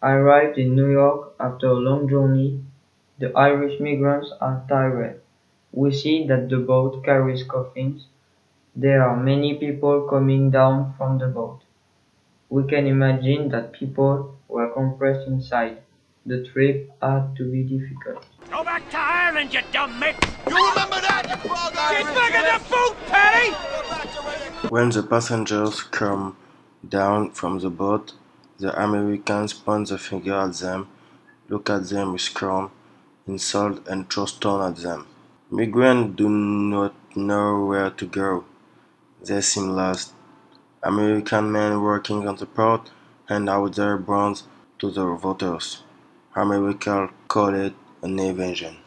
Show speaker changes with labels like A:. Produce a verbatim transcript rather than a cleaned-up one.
A: Arrived in New York after a long journey, the Irish migrants are tired. We see that the boat carries coffins. There are many people coming down from the boat. We can imagine that people were compressed inside. The trip had to be difficult.
B: Go back to Ireland, you dumb mitt! You remember that, you frog She's back in the boat, Paddy!
C: When the passengers come down from the boat, the Americans point the finger at them, look at them with scorn, insult, and throw stones at them. Migrants do not know where to go. They seem lost. American men working on the port hand out their bonds to the voters. America called it an invasion.